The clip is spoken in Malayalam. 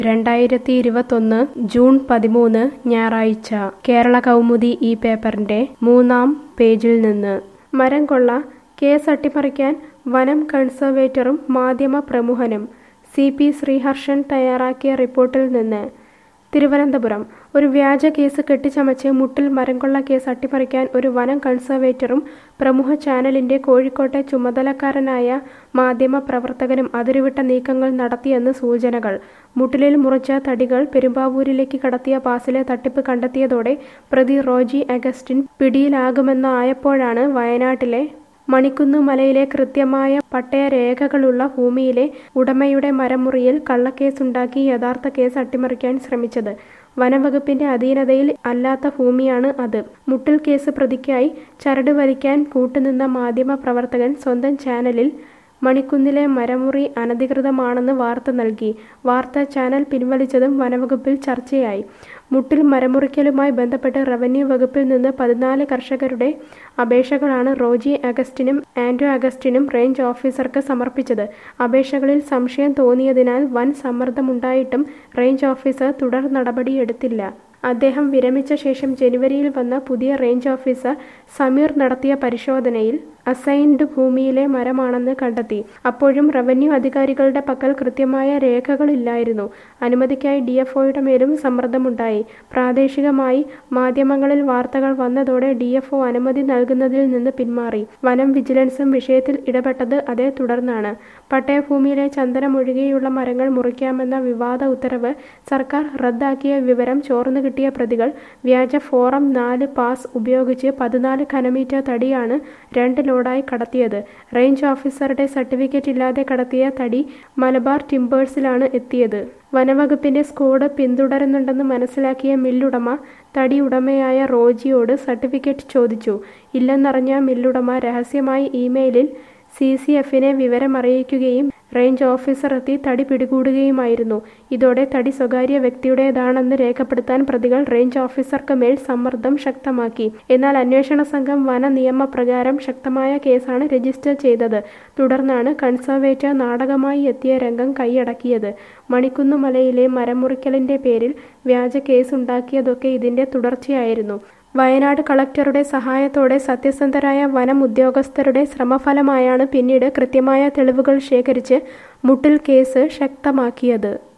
2021 ജൂൺ 13 ഞായറാഴ്ച കേരള കൗമുദി ഈ പേപ്പറിന്റെ 3-ാം പേജിൽ നിന്ന് മരം കൊള്ള കേസ് അട്ടിമറിക്കാൻ വനം കൺസർവേറ്ററും മാധ്യമ പ്രമുഖനും CP ശ്രീഹർഷൻ തയ്യാറാക്കിയ റിപ്പോർട്ടിൽ നിന്ന് തിരുവനന്തപുരം ഒരു വ്യാജ കേസ് കെട്ടിച്ചമച്ച് മുട്ടിൽ മരംകൊള്ള കേസ് അട്ടിമറിക്കാൻ ഒരു വനം കൺസർവേറ്ററും പ്രമുഖ ചാനലിന്റെ കോഴിക്കോട്ടെ ചുമതലക്കാരനായ മാധ്യമ പ്രവർത്തകനും അതിരുവിട്ട നീക്കങ്ങൾ നടത്തിയെന്ന് സൂചനകൾ. മുട്ടിലിൽ മുറിച്ച തടികൾ പെരുമ്പാവൂരിലേക്ക് കടത്തിയ പാസിലെ തട്ടിപ്പ് കണ്ടെത്തിയതോടെ പ്രതി റോജി അഗസ്റ്റിൻ പിടിയിലാകുമെന്നായപ്പോഴാണ് വയനാട്ടിലെ മണിക്കുന്ന് മലയിലെ കൃത്യമായ പട്ടയരേഖകളുള്ള ഭൂമിയിലെ ഉടമയുടെ മരമുറിയിൽ കള്ളക്കേസുണ്ടാക്കി യഥാർത്ഥ കേസ് അട്ടിമറിക്കാൻ ശ്രമിച്ചത്. വനംവകുപ്പിന്റെ അധീനതയിൽ അല്ലാത്ത ഭൂമിയാണ് അത്. മുട്ടിൽ കേസ് പ്രതിക്കായി ചരട് വലിക്കാൻ കൂട്ടുനിന്ന മാധ്യമ പ്രവർത്തകൻ സ്വന്തം ചാനലിൽ മണിക്കുന്നിലെ മരമുറി അനധികൃതമാണെന്ന് വാർത്ത നൽകി. വാർത്ത ചാനൽ പിൻവലിച്ചതും വനംവകുപ്പിൽ ചർച്ചയായി. മുട്ടിൽ മരമുറിക്കലുമായി ബന്ധപ്പെട്ട് റവന്യൂ വകുപ്പിൽ നിന്ന് 14 കർഷകരുടെ അപേക്ഷകളാണ് റോജി അഗസ്റ്റിനും ആൻഡ്രോ അഗസ്റ്റിനും റേഞ്ച് ഓഫീസർക്ക് സമർപ്പിച്ചത്. അപേക്ഷകളിൽ സംശയം തോന്നിയതിനാൽ വൻ സമ്മർദ്ദമുണ്ടായിട്ടും റേഞ്ച് ഓഫീസർ തുടർ നടപടിയെടുത്തില്ല. അദ്ദേഹം വിരമിച്ച ശേഷം ജനുവരിയിൽ വന്ന പുതിയ റേഞ്ച് ഓഫീസർ സമീർ നടത്തിയ പരിശോധനയിൽ അസൈൻഡ് ഭൂമിയിലെ മരമാണെന്ന് കണ്ടെത്തി. അപ്പോഴും റവന്യൂ അധികാരികളുടെ പക്കൽ കൃത്യമായ രേഖകളില്ലായിരുന്നു. അനുമതിക്കായി DFOയുടെ മേലും സമ്മർദ്ദമുണ്ടായി. പ്രാദേശികമായി മാധ്യമങ്ങളിൽ വാർത്തകൾ വന്നതോടെ DFO അനുമതി നൽകുന്നതിൽ നിന്ന് പിന്മാറി. വനം വിജിലൻസും വിഷയത്തിൽ ഇടപെട്ടത് അതേ തുടർന്നാണ്. പട്ടയഭൂമിയിലെ ചന്ദനം ഒഴികെയുള്ള മരങ്ങൾ മുറിക്കാമെന്ന വിവാദ ഉത്തരവ് സർക്കാർ റദ്ദാക്കിയ വിവരം ചോർന്നു കിട്ടിയ പ്രതികൾ വ്യാജ ഫോറം 4 പാസ് ഉപയോഗിച്ച് 14 ഘനമീറ്റർ തടിയാണ് 2 ലോഡായി കടത്തിയത്. റേഞ്ച് ഓഫീസറുടെ സർട്ടിഫിക്കറ്റ് ഇല്ലാതെ കടത്തിയ തടി മലബാർ ടിമ്പേഴ്സിലാണ് എത്തിയത്. വനംവകുപ്പിന്റെ സ്ക്വാഡ് പിന്തുടരുന്നുണ്ടെന്ന് മനസ്സിലാക്കിയ മില്ലുടമ തടി ഉടമയായ റോജിയോട് സർട്ടിഫിക്കറ്റ് ചോദിച്ചു. ഇല്ലെന്നറിഞ്ഞ മില്ലുടമ രഹസ്യമായി ഇമെയിലിൽ CCFനെ വിവരമറിയിക്കുകയും റേഞ്ച് ഓഫീസർ എത്തി തടി പിടികൂടുകയുമായിരുന്നു. ഇതോടെ തടി സ്വകാര്യ വ്യക്തിയുടേതാണെന്ന് രേഖപ്പെടുത്താൻ പ്രതികൾ റേഞ്ച് ഓഫീസർക്ക് മേൽ സമ്മർദ്ദം ശക്തമാക്കി. എന്നാൽ അന്വേഷണ സംഘം വന നിയമപ്രകാരം ശക്തമായ കേസാണ് രജിസ്റ്റർ ചെയ്തത്. തുടർന്നാണ് കൺസർവേറ്റർ നാടകമായി എത്തിയ രംഗം കൈയടക്കിയത്. മണിക്കുന്ന് മലയിലെ മരമുറിക്കലിന്റെ പേരിൽ വ്യാജ കേസുണ്ടാക്കിയതൊക്കെ ഇതിന്റെ തുടർച്ചയായിരുന്നു. വയനാട് കളക്ടറുടെ സഹായത്തോടെ സത്യസന്ധരായ വനം ഉദ്യോഗസ്ഥരുടെ ശ്രമഫലമായാണ് പിന്നീട് കൃത്യമായ തെളിവുകൾ ശേഖരിച്ച് മുട്ടിൽ കേസ് ശക്തമാക്കിയത്.